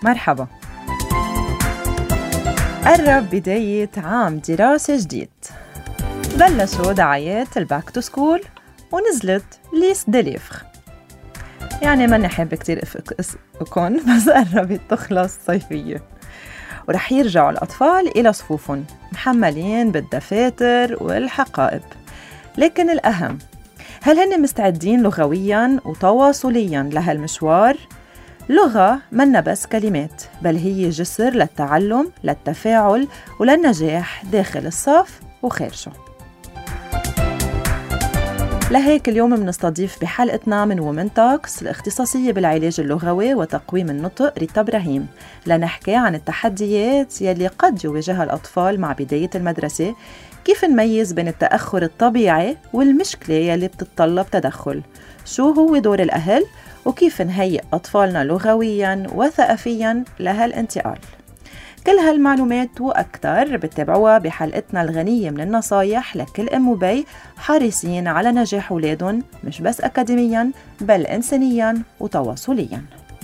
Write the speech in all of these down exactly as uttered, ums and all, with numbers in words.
مرحبا. قرب بداية عام دراسة جديد، بلشوا دعايات الباك تو سكول ونزلت ليست دي ليفر. يعني ما نحب كتير أكون بس قربت تخلص صيفية، ورح يرجعوا الأطفال إلى صفوفهم محملين بالدفاتر والحقائب. لكن الأهم، هل هن مستعدين لغوياً وتواصلياً لهالمشوار؟ لغة منا بس كلمات، بل هي جسر للتعلم، للتفاعل وللنجاح داخل الصف وخارجه. لهيك اليوم منستضيف بحلقتنا من وومن توكس الاختصاصية بالعلاج اللغوي وتقويم النطق ريتا إبراهيم، لنحكي عن التحديات يلي قد يواجهها الأطفال مع بداية المدرسة، كيف نميز بين التأخر الطبيعي والمشكلة يلي بتتطلب تدخل، شو هو دور الأهل، وكيف نهيئ أطفالنا لغوياً وثقافياً لهالانتقال. كل هالمعلومات وأكثر بتتابعوها بحلقتنا الغنية من النصايح لكل أم وبي حريصين على نجاح أولادهم مش بس أكاديمياً بل إنسانياً وتواصلياً.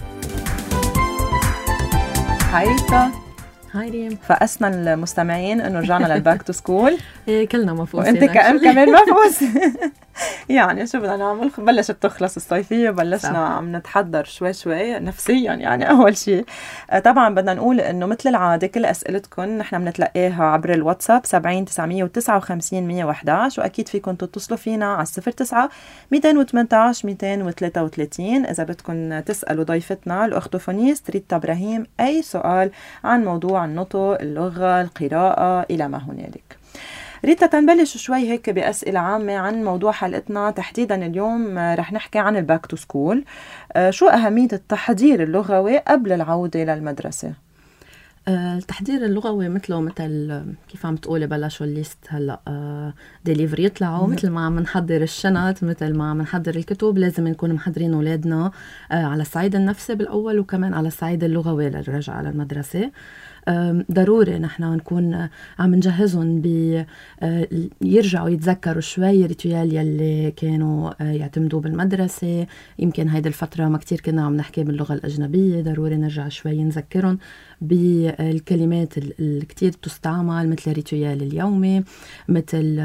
هاي ريتا. هاي ريم. فأسنا المستمعين إنه رجعنا للباك تو سكول. إيه كلنا مفوسين. وأنت كأم كمان مفوس. يعني شو بدنا نعمل؟ بلشت تخلص الصيفية، بلشنا عم نتحضر شوي شوي نفسيا. يعني أول شيء طبعا بدنا نقول إنه مثل العادة كل أسئلتكم نحن بنتلقاها عبر الواتساب سبعين تسعمية وتسعة وخمسين مية وإحدى عشر، وأكيد فيكم تتصلوا فينا على صفر تسعة ميتين وثمانية عشر ميتين وثلاثة وثلاثين إذا بدكم تسألوا ضيفتنا الأختوفونيست ريتا إبراهيم أي سؤال عن موضوع النطق، اللغة، القراءة إلى ما هنالك. ريتا تنبلش شوي هيك بأسئلة عامة عن موضوع حلقتنا تحديدا اليوم. رح نحكي عن الباك تو سكول. شو أهمية التحضير اللغوي قبل العودة للمدرسة؟ التحضير اللغوي مثله مثل كيف عم تقولي بلشوا الليست هلا ديليفري يطلعوا، مثل ما عم نحضر الشنط، مثل ما عم نحضر الكتب، لازم نكون محضرين أولادنا على الصعيد النفسي بالأول وكمان على الصعيد اللغوي للرجعة على المدرسة. ضروري نحن نكون عم نجهزهم بيرجعوا يتذكروا شوي ريتويال يلي كانوا يعتمدوا بالمدرسة. يمكن هيدا الفترة ما كتير كنا عم نحكي باللغة الأجنبية، ضروري نرجع شوي نذكرهم بالكلمات اللي كتير تستعمل مثل ريتويال اليومي، مثل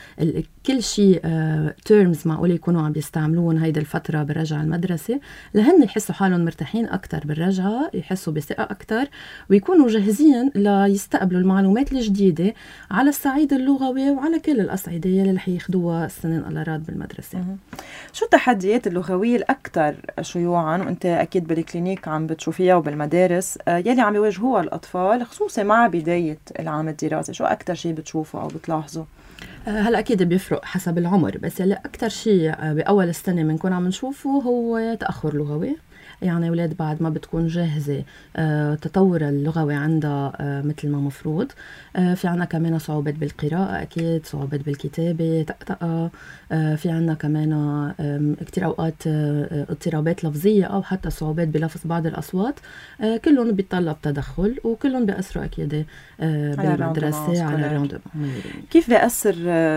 كل شيء terms معقولة يكونوا عم بيستعملون هيدا الفترة بالرجعة المدرسة، لهن يحسوا حالهم مرتاحين أكتر بالرجعة، يحسوا بثقة أكتر ويكونوا جاهزين ليستقبلوا المعلومات الجديدة على الصعيد اللغوي وعلى كل الأصعدة اللي رح ياخدوها السنين الأراد بالمدرسة. شو التحديات اللغوية الأكثر شيوعاً وأنت أكيد بالكلينيك عم بتشوفيها وبالمدارس يلي عم يواجهوها الأطفال خصوصا مع بداية العام الدراسي؟ شو أكتر شيء بتشوفه أو بتلاحظه؟ هلا أكيد بيفرق حسب العمر، بس يلي أكتر شيء بأول السنة بنكون عم نشوفه هو تأخر لغوي. يعني أولاد بعد ما بتكون جاهزة آه، تطور اللغوي عندها آه، مثل ما مفروض. آه، في عنا كمان صعوبات بالقراءة، أكيد صعوبات بالكتابة، تقطقة. آه، في عنا كمان آه، كتير أوقات آه، اضطرابات لفظية أو حتى صعوبات بلفظ بعض الأصوات. آه، كلهم بيتطلب تدخل وكلهم بيأثروا أكيد آه، بالمدرسة على الراندومان. كيف بيأثر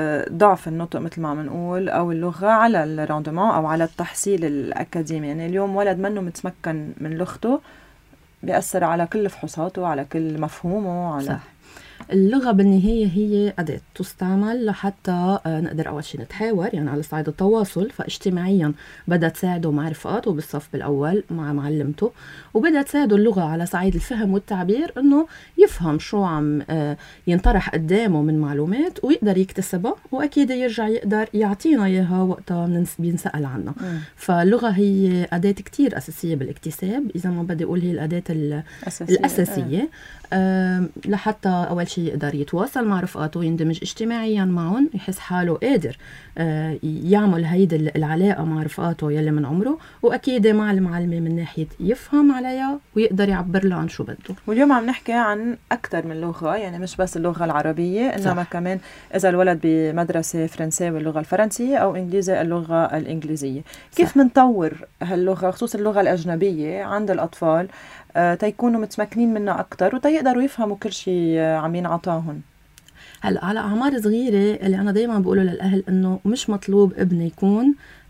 ضعف النطق مثل ما عم نقول أو اللغة على الراندومان أو على التحصيل الأكاديمي؟ يعني اليوم ولد منه متمكن من لغته بيأثر على كل فحوصاته، على كل مفهومه، على صح. اللغة بالنهاية هي أداة تستعمل لحتى نقدر أول شيء نتحاور، يعني على صعيد التواصل، فاجتماعيا بدها تساعده مع رفقاته بالصف بالأول مع معلمته، وبدها تساعده اللغة على صعيد الفهم والتعبير إنه يفهم شو عم ينطرح قدامه من معلومات ويقدر يكتسبها، وأكيد يرجع يقدر يعطينا إياها وقتها بينسأل عنها. م. فاللغة هي أداة كتير أساسية بالاكتساب، إذا ما بدي أقول هي الأداة الأساسية, الأساسية. أه. لحتى أول شيء يقدر يتواصل مع رفقاته، يندمج اجتماعيا معهم، يحس حاله قادر آه يعمل هيدا العلاقة مع رفقاته يلي من عمره، وأكيد مع المعلمة من ناحية يفهم عليها ويقدر يعبر له عن شو بده. واليوم عم نحكي عن أكتر من لغة، يعني مش بس اللغة العربية إنما صح. كمان إذا الولد بمدرسة فرنساوي اللغة الفرنسية أو إنجليزي اللغة الإنجليزية. كيف منطور هاللغة خصوصا اللغة الأجنبية عند الأطفال آه تيكونوا متمكنين منها أكتر وتيقدروا يفهموا كل شيء عم ينعطاهن؟ هلا على أعمار صغيرة اللي أنا دايما بقوله للأهل إنه مش مطلوب ابني يكون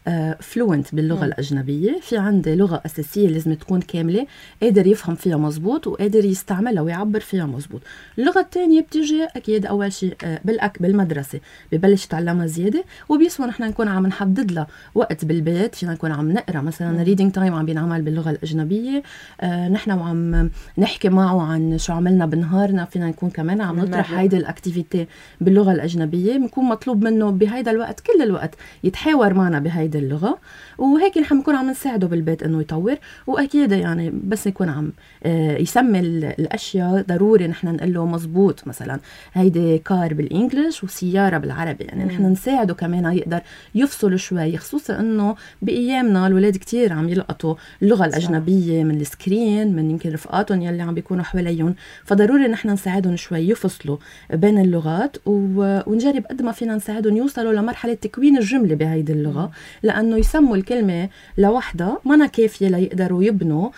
فلوينت باللغة م. الأجنبية، في عنده لغة أساسية لازم تكون كاملة، قادر يفهم فيها مزبوط وقادر يستعملها ويعبر فيها مزبوط. اللغة الثانية بتيجي أكيد أول شيء بالأك بالمدرسة ببلش يتعلمها زيادة، وبيسوى نحن نكون عم نحدد لها وقت بالبيت، فينا نكون عم نقرأ مثلا ريدينج تايم عم بينعمل باللغة الأجنبية، آه نحن وعم نحكي معه عن شو عملنا بنهارنا، فينا نكون كمان عم نطرح هيدا الأكتيفيتي باللغة الأجنبية، بنكون مطلوب منه بهيدا الوقت كل الوقت يتحاور معنا بهيدا اللغة، وهيك نحن نكون عم نساعده بالبيت إنه يطور. وأكيد يعني بس يكون عم آه يسمي الأشياء ضروري نحن نقول له مزبوط، مثلا هيدي كار بالإنجليش وسيارة بالعربي، يعني نحن نساعده كمان يقدر يفصل شوي، خصوصا إنه بأيامنا الولاد كتير عم يلقطوا اللغة الأجنبية من السكرين، من يمكن رفقاتهم يلي عم بيكونوا حواليهم، فضروري نحن نساعدهم شوي يفصلوا بين اللغات، ونجرب قد ما فينا نساعدهم يوصلوا لمرحلة تكوين الجملة بهيدي اللغة، لأنه يسموا الكلمة لوحدها ما كافية ليقدروا يبنوا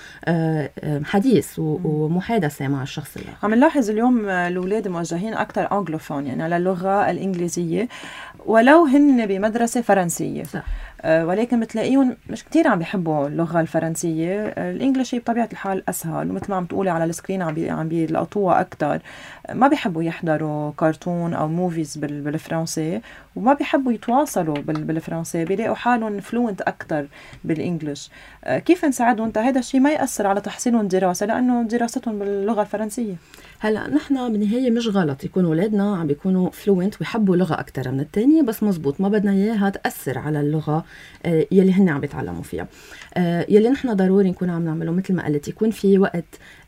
حديث ومحادثة مع الشخص الآخر. عم نلاحظ اليوم الأولاد موجهين أكتر أنجلوفون، يعني على اللغة الإنجليزية، ولو هن بمدرسة فرنسية صح. أه ولكن بتلاقيهم مش كتير عم بيحبوا اللغة الفرنسية، الإنجليشي بطبيعة الحال أسهل، ومثل ما عم تقولي على السكرين عم بي عم بيلقطوها أكتر، ما بيحبوا يحضروا كرتون أو موفيز بالفرنسي، وما بيحبوا يتواصلوا بالفرنسي، بيلاقوا حالهم فلوينت أكتر بالإنجليش. أه كيف نساعدهم أنت هذا الشيء ما يأثر على تحصيلهم الدراسة، لأنه دراستهم باللغة الفرنسية؟ هلا نحن بالنهاية مش غلط يكون أولادنا عم بيكونوا فلوينت ويحبوا لغة أكتر من التانية، بس مزبوط ما بدنا إياها تأثر على اللغة يلي هن عم بيتعلموا فيها. يلي نحن ضروري نكون عم نعمله مثل ما قلت، يكون في وقت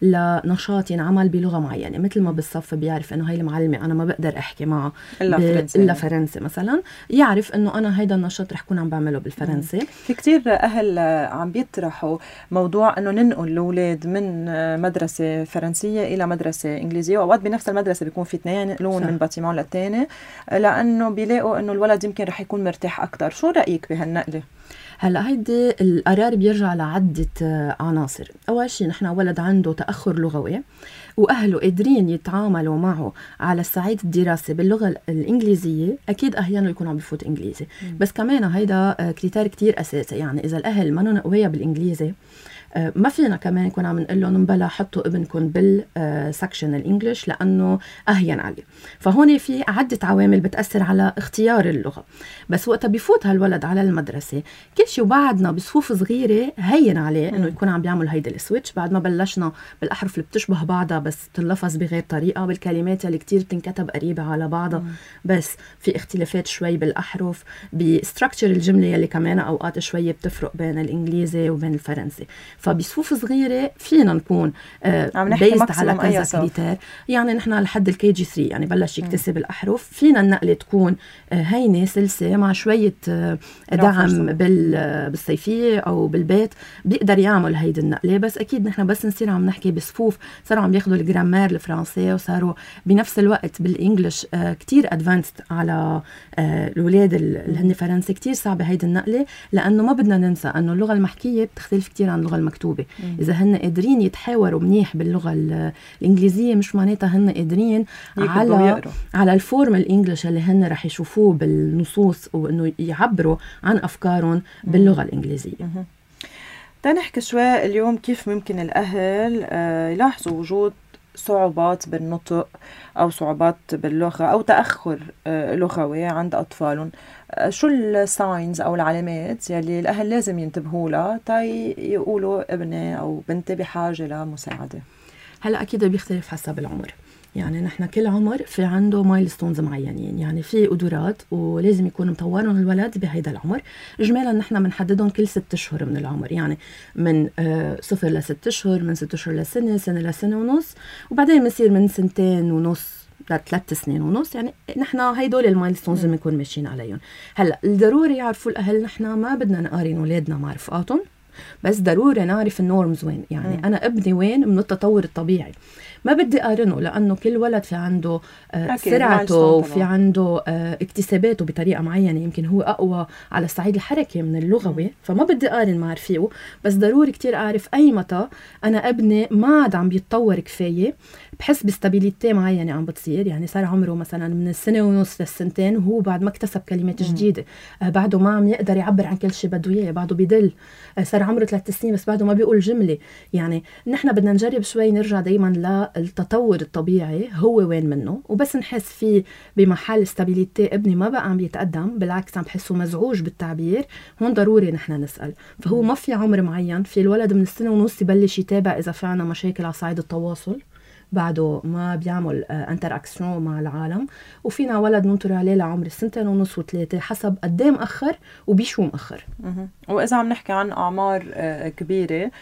لنشاط ينعمل بلغة معينة، مثل ما بالصف بيعرف إنه هاي المعلمة أنا ما بقدر أحكي معها إلا فرنسي, إلا فرنسي مثلا، يعرف إنه أنا هيدا النشاط رح كون عم بعمله بالفرنسي. في كتير أهل عم بيطرحوا موضوع إنه ننقل الأولاد من مدرسة فرنسية إلى مدرسة إنجليزية، وأوقات بنفس المدرسة بيكون في اثنين ينقلون من باتيمون للتاني، لأنه بيلاقوا إنه الولد يمكن رح يكون مرتاح أكتر. شو رأيك بهالنقلة؟ هلا هيدي القرار بيرجع لعدة عناصر. أول شيء نحن ولد عنده تأخر لغوي وأهله قادرين يتعاملوا معه على الصعيد الدراسي باللغة الإنجليزية، أكيد أحيانا يكون عم بفوت إنجليزي. م. بس كمان هيدا كريتير كتير أساسي، يعني إذا الأهل ما نقوية بالإنجليزي ما فينا كمان نكون عم نقول لهم بلا حطوا ابنكم بالسكشن الانجليش لانه اهين عليه. فهون في عده عوامل بتاثر على اختيار اللغه، بس وقتها بفوت هالولد على المدرسه كل شيء وبعدنا بصفوف صغيره هين عليه انه يكون عم بيعمل هيدا السويتش، بعد ما بلشنا بالاحرف اللي بتشبه بعضها بس تلفظ بغير طريقه، بالكلمات اللي كتير بتنكتب قريبه على بعضها بس في اختلافات شوي بالاحرف، بستراكشر الجمله اللي كمان اوقات شوي بتفرق بين الانجليزي وبين الفرنسي. فبصفوف صغيره فينا نكون بيزد على كذا كريتير، يعني نحن لحد الكي جي ثلاثة يعني بلش يكتسب م. الاحرف، فينا النقله تكون هينه سلسه مع شويه دعم بالصيفيه او بالبيت بيقدر يعمل هيدي النقله. بس اكيد نحن بس نصير عم نحكي بصفوف صاروا عم ياخذوا الجرامير الفرنسي وصاروا بنفس الوقت بالانجليش كتير ادفانسد على الاولاد اللي هن فرنسي، كتير صعبه هيدي النقله، لانه ما بدنا ننسى انه اللغه المحكيه بتختلف كتير عن اللغه المكتوبه. مم. اذا هن قادرين يتحاوروا منيح باللغه الانجليزيه مش معناتها هن قادرين على ويقروا. على الفورم الانجليش اللي هن رح يشوفوه بالنصوص وانه يعبروا عن افكارهم باللغه الانجليزيه. مم. تنحكي شوي اليوم كيف ممكن الاهل يلاحظوا وجود صعوبات بالنطق أو صعوبات باللغة أو تأخر لغوي عند أطفالهم. شو الساينز أو العلامات يلي الأهل لازم ينتبهوا لها تاي يقولوا ابني أو بنتي بحاجة لمساعدة؟ هلأ أكيد بيختلف حسب العمر، يعني نحن كل عمر في عنده مايلستونز معينين، يعني في قدرات ولازم يكون مطورهم الولد بهيدا العمر. إجمالا نحن بنحددهم كل ست أشهر من العمر، يعني من آه صفر لست أشهر، من ست أشهر لسنة، سنة لسنة ونص، وبعدين بنصير من سنتين ونص لثلاث سنين ونص. يعني نحن هيدول المايلستونز اللي بنكون ماشيين عليهم. هلا الضروري يعرفوا الأهل نحن ما بدنا نقارن أولادنا مع رفقاتهم، بس ضروري نعرف النورمز وين، يعني م. انا ابني وين من التطور الطبيعي. ما بدي أقارنه لأنه كل ولد في عنده آه سرعته وفي عنده آه اكتساباته بطريقة معينة، يمكن هو أقوى على الصعيد الحركي من اللغوي م. فما بدي أقارن مع رفيقه، بس ضروري كتير أعرف أي متى أنا ابني ما عاد عم بيتطور كفاية، بحس بستابيليتي معينة عم بتصير، يعني صار عمره مثلا من السنة ونص للسنتين وهو بعد ما اكتسب كلمات م. جديدة، آه بعده ما عم يقدر يعبر عن كل شيء بده إياه، بعده بيدل، آه صار عمره ثلاث سنين بس بعده ما بيقول جملة. يعني نحن بدنا نجرب شوي نرجع دايما للتطور الطبيعي هو وين منه، وبس نحس فيه بمحل استابيليتي ابني ما بقى عم يتقدم، بالعكس عم بحسه مزعوج بالتعبير، هون ضروري نحن نسأل. فهو ما في عمر معين، في الولد من السنة ونص يبلش يتابع إذا في عنا مشاكل على صعيد التواصل، بعده ما بيعمل انتراكشن مع العالم، وفينا ولد ننطر عليه لعمر السنتين ونص وثلاثة حسب قدام مأخر وبيشو مأخر. وإذا عم نحكي عن أعمار كبيرة،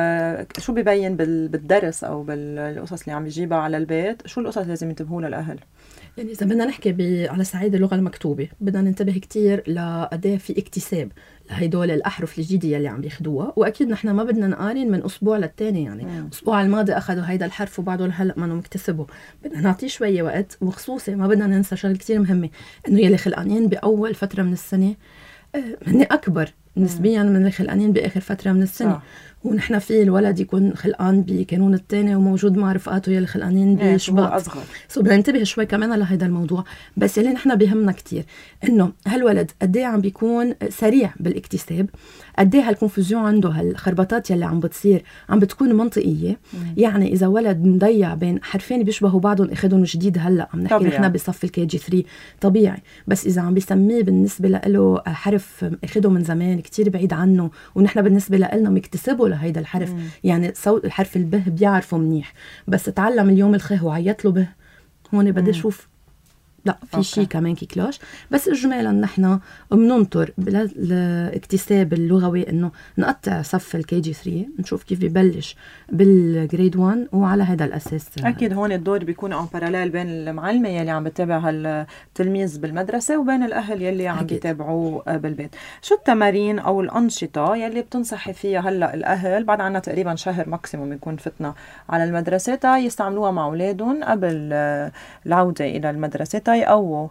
شو بيبين بالدرس أو بالقصص اللي عم يجيبها على البيت، شو القصص لازم ينتبهوا لها الأهل؟ يعني إذا بدنا نحكي على صعيد اللغة المكتوبة بدنا ننتبه كتير لقديه في اكتساب لهيدول الأحرف الجديدة اللي عم ياخدوها، وأكيد نحن ما بدنا نقارن من أسبوع للتاني، يعني مم. أسبوع الماضي أخذوا هيدا الحرف وبعده هلأ ما مكتسبه، بدنا نعطيه شوية وقت. وخصوصي ما بدنا ننسى شغل كتير مهمة، إنه يلي خلقانين بأول فترة من السنة هن أكبر نسبيا من اللي خلقانين بآخر فترة من السنة. صح. ونحن في الولد يكون خلقان بكانون التاني وموجود مع رفقاته يلي خلقانين بشباط، سو بدنا ننتبه شوي كمان لهيدا الموضوع. بس يلي نحن بيهمنا كتير انه هالولد قد ايه عم بيكون سريع بالاكتساب، قد ايه هالكونفوزيون عنده، هالخربطات يلي عم بتصير عم بتكون منطقيه. مم. يعني اذا ولد مضيع بين حرفين بيشبهوا بعضهم اخذهم جديد هلا عم نحكي نحن بصف الكي جي ثلاثة طبيعي، بس اذا عم بيسميه بالنسبه له حرف اخذه من زمان كتير بعيد عنه ونحن بالنسبه لنا مكتسبه لهيدا الحرف، مم. يعني صوت الحرف البه بيعرفه منيح، بس تعلم اليوم الخ وعيط له به، هون بدي اشوف لا في شيء كمان كيكلاش. بس اجمالا نحن بننطر بالاكتساب اللغوي انه نقطع صف الكي جي ثلاثة نشوف كيف ببلش بالجريد واحد، وعلى هذا الاساس اكيد هون الدور بيكون ان باراليل بين المعلمه يلي عم بتتابع هالتلميذ بالمدرسه وبين الاهل يلي عم بيتابعوه بالبيت. شو التمارين او الانشطه يلي بتنصحي فيها هلا الاهل بعد عنا تقريبا شهر ماكسيموم يكون فتنا على المدرسه تا يستعملوها مع اولادهم قبل العوده الى المدرسه تا يقووا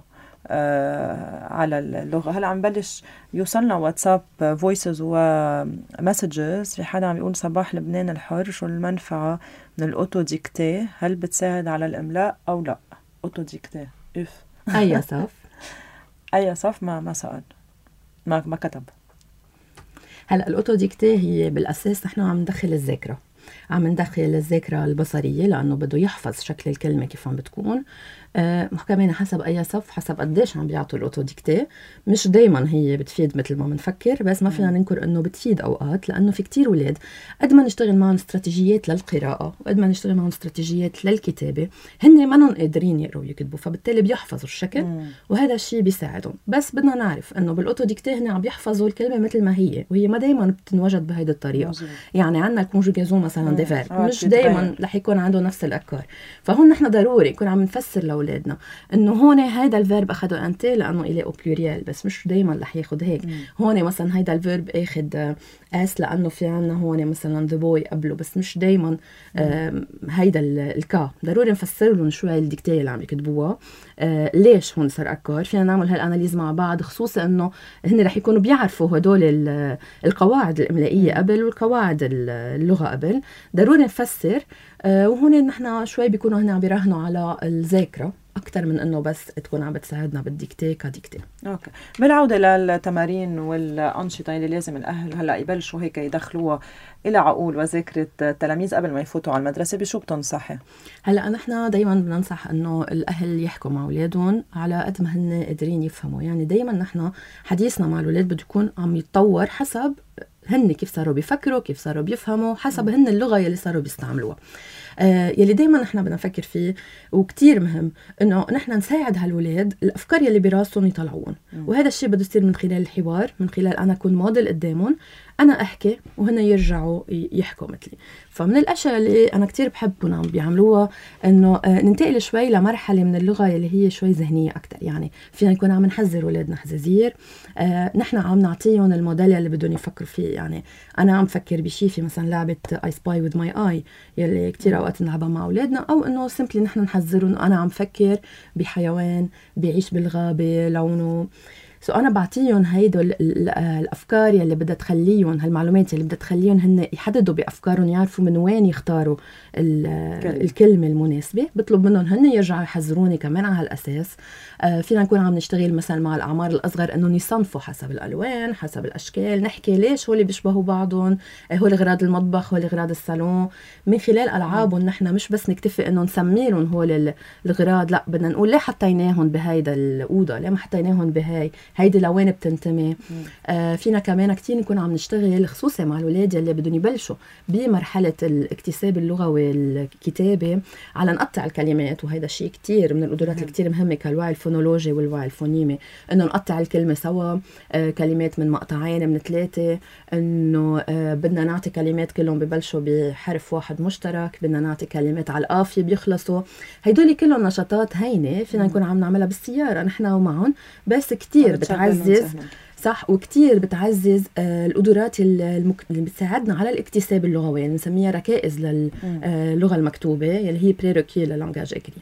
آه على اللغة؟ هلا عم بلش يوصلنا واتساب فويسز ومسجز، في حدا عم يقول صباح لبنان الحر، شو المنفعة من الأوتو ديكتي؟ هل بتساعد على الإملاء أو لا؟ أوتو ديكتي إف أي صف؟ أي صف؟ ما ما سأل، ما ما كتب. هلا الأوتو ديكتي هي بالأساس نحن عم ندخل الذاكرة، عم ندخل الذاكرة البصرية لأنه بده يحفظ شكل الكلمة كيف عم بتكون. آه كمان حسب أي صف حسب قديش عم بيعطوا الأوتو ديكتي، مش دايما هي بتفيد مثل ما بنفكر، بس ما فينا ننكر أنه بتفيد أوقات، لأنه في كتير ولاد قد ما نشتغل معهم استراتيجيات للقراءة وقد ما نشتغل معهم استراتيجيات للكتابة هن ما قادرين يقروا ويكتبوا، فبالتالي بيحفظوا الشكل مم. وهذا الشيء بيساعدهم. بس بدنا نعرف أنه بالأوتو ديكتي هن عم بيحفظوا الكلمة مثل ما هي، وهي ما دايما بتنوجد بهيدي الطريقة. مزيد. يعني عندنا الكونجوغازون مثلا ديفير مش دايما رح يكون عنده نفس الأكار، فهون نحن ضروري يكون عم نفسر لأولادنا انه هون هيدا الفيرب اخذه انت لانه اليه او بلوريال، بس مش دايما رح ياخذ هيك. مم. هون مثلا هيدا الفيرب اخذ اس لانه في عنا هون مثلا ذا بوي قبله، بس مش دايما هيدا الكا. ضروري نفسر لهم شوي الديكتيه اللي عم يكتبوها آه ليش هون صار اكار، فينا نعمل هالاناليز مع بعض، خصوصا انه هن رح يكونوا بيعرفوا هدول القواعد الاملائيه قبل والقواعد اللغه قبل. ضروري نفسر آه وهون نحن شوي بيكونوا هنا عم بيراهنوا على الذاكره أكتر من إنه بس تكون عم بتساعدنا بالديكتي كديكتي. أوكي. بالعودة للتمارين والأنشطة اللي لازم الأهل هلأ يبلشوا هيك يدخلوها إلى عقول وذاكرة التلاميذ قبل ما يفوتوا على المدرسة، بشو بتنصحي؟ هلأ نحن دايما بننصح إنه الأهل يحكوا مع أولادهم على قد ما هن قادرين يفهموا. يعني دايما نحن حديثنا مع الأولاد بده يكون عم يتطور حسب هن كيف صاروا بيفكروا، كيف صاروا بيفهموا، حسب هن اللغة يلي صاروا بيستعملوها. آه يلي دايما نحن بدنا نفكر فيه وكتير مهم انه نحن نساعد هالولاد الافكار يلي براسهم يطلعون، وهذا الشيء بده يصير من خلال الحوار، من خلال انا اكون موديل قدامهم، أنا أحكي وهن يرجعوا يحكوا مثلي. فمن الأشياء اللي أنا كتير بحبهم عم بيعملوها إنه ننتقل شوي لمرحلة من اللغة اللي هي شوي ذهنية أكتر. يعني فينا نكون عم نحذر أولادنا حزازير، آه نحن عم نعطيهم الموديل اللي بدهم يفكروا فيه. يعني أنا عم فكر بشي في مثلا لعبة I spy with my eye يلي كتير أوقات نلعبها مع أولادنا، أو إنه سيمبلي نحن نحذرهم إنه أنا عم فكر بحيوان بيعيش بالغابة لونه. سو أنا بعطيهم هيدو الأفكار يلي بدها تخليهم، هالمعلومات يلي بدها تخليهم هن يحددوا بأفكارهم، يعرفوا من وين يختاروا الكلمة المناسبة. بطلب منهم هن يرجعوا يحذروني كمان على هالأساس. آه فينا نكون عم نشتغل مثلا مع الأعمار الأصغر إنه يصنفوا حسب الألوان حسب الأشكال، نحكي ليش هولي بيشبهوا بعضهم، هولي غراض المطبخ هولي غراض الصالون، من خلال ألعابهم. نحن مش بس نكتفي إنه نسمي لهم هول الغراض، لا بدنا نقول ليه حطيناهم بهيدا الأوضة، ليه ما حطيناهم بهاي، هيدي لوين بتنتمي. آه فينا كمان كتير نكون عم نشتغل خصوصا مع الولاد اللي بدهم يبلشوا بمرحلة الاكتساب اللغوي الكتابة على نقطع الكلمات، وهيدا شيء كتير من القدرات الكتير مهمة كالوعي الفونولوجي والوعي الفونيمي، انه نقطع الكلمة سوا، آه كلمات من مقطعين من ثلاثة، انه آه بدنا نعطي كلمات كلهم ببلشوا بحرف واحد مشترك، بدنا نعطي كلمات على القافية بيخلصوا. هيدول كلهم نشاطات هينة فينا نكون عم نعملها بالسيارة نحن ومعهم، بس كتير بتعزز صح وكتير بتعزز آه القدرات المك... اللي بتساعدنا على الاكتساب اللغوي، يعني نسميها ركائز للغة آه المكتوبة اللي هي بريروكي للانجاج اكري.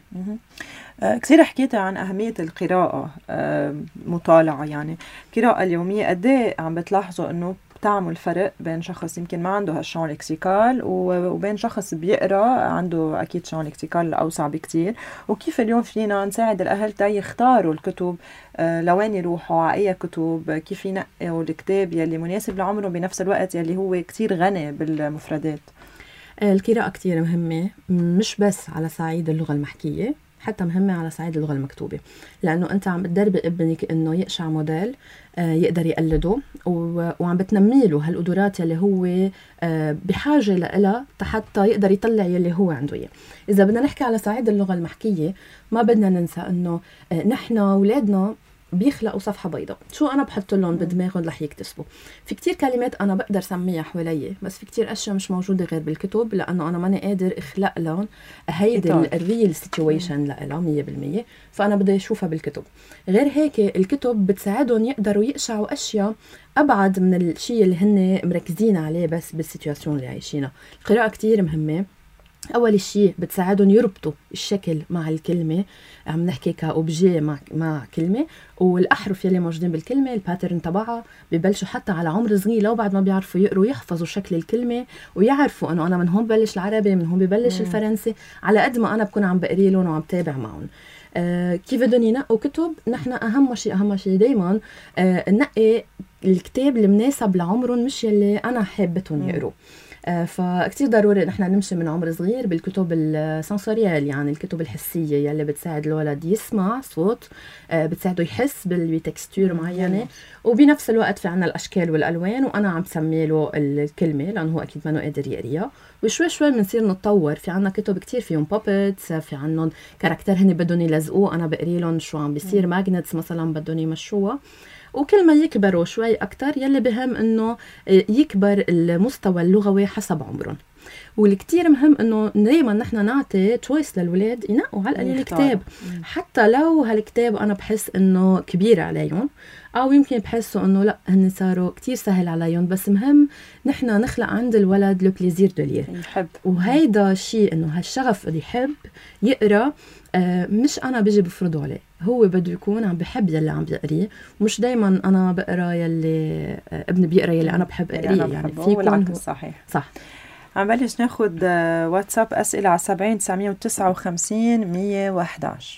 آه كثير حكيت عن أهمية القراءة، آه مطالعة يعني القراءة اليومية، قد ايه عم بتلاحظوا انه بتعمل فرق بين شخص يمكن ما عنده هالشعور لكسيكال وبين شخص بيقرأ عنده أكيد شعور لكسيكال أوسع بكتير، وكيف اليوم فينا نساعد الأهل تا يختاروا الكتب آه لوين يروحوا على أي كتب، كيف ينقوا الكتاب يلي مناسب لعمره بنفس الوقت يلي هو كتير غني بالمفردات. القراءة كتير مهمة، مش بس على صعيد اللغة المحكية، حتى مهمة على صعيد اللغة المكتوبة، لأنه أنت عم بتدرب ابنك إنه يقشع موديل يقدر يقلده، وعم بتنمي له هالقدرات يلي هو بحاجة لها حتى يقدر يطلع يلي هو عنده إياه. إذا بدنا نحكي على صعيد اللغة المحكية ما بدنا ننسى إنه نحن أولادنا بيخلقوا صفحة بيضاء، شو أنا بحط لهم بدماغهم رح يكتسبوا. في كتير كلمات أنا بقدر سميها حوالي، بس في كتير أشياء مش موجودة غير بالكتب، لأنه أنا ماني قادر أخلق لهم هيدي الريل سيتويشن لها مية بالمية، فأنا بدي أشوفها بالكتب. غير هيك الكتب بتساعدهم يقدروا يقشعوا أشياء أبعد من الشيء اللي هن مركزين عليه بس بالسيتواسيون اللي عايشينها. القراءة كتير مهمة. أول شيء بتساعدهم يربطوا الشكل مع الكلمة، عم نحكي كأوبجي مع مع كلمة، والأحرف يلي موجودين بالكلمة الباترن تبعها ببلشوا حتى على عمر صغير لو بعد ما بيعرفوا يقروا يحفظوا شكل الكلمة ويعرفوا إنه أنا من هون ببلش العربي من هون ببلش الفرنسي، على قد ما أنا بكون عم بقري لهم وعم تابع معهم. آه كيف بدهم ينقوا كتب؟ نحن أهم شيء أهم شيء دايما آه ننقي الكتاب المناسب لعمرهم، مش يلي أنا حابتهم يقروا. آه فكتير ضروري نحن نمشي من عمر صغير بالكتب السنسوريال، يعني الكتب الحسية يلي بتساعد الولد يسمع صوت، آه بتساعده يحس بالتكستور معينة، وبنفس الوقت في عنا الأشكال والألوان وأنا عم سمي له الكلمة لأنه هو أكيد ما نو قادر يقريها. وشوي شوي بنصير نتطور، في عنا كتب كتير فيهم بوبيتس، في عنهم كاركتر هني بدهم يلزقوه أنا بقري لهم شو عم بيصير، ماجنتس مثلا بدهم يمشوها. وكل ما يكبروا شوي أكتر يلي بهم إنه يكبر المستوى اللغوي حسب عمرهم. والكتير مهم إنه دايما نحن نعطي تشويس للولاد ينقوا على القليل الكتاب، حتى لو هالكتاب أنا بحس إنه كبير عليهم أو يمكن بحسوا إنه لا هن صاروا كتير سهل عليهم، بس مهم نحن نخلق عند الولد لو بليزير دو لير، يحب. وهيدا الشيء إنه هالشغف اللي يحب يقرأ، آه مش أنا بيجي بفرضه عليه، هو بده يكون عم بحب يلي عم بيقريه، مش دايما أنا بقرأ يلي آه ابني بيقرأ يلي أنا بحب أقريه، يعني في يكون صحيح. صح. عم بلش ناخد واتساب أسئلة على سبعين تسعمية وتسعة وخمسين مية وحداش.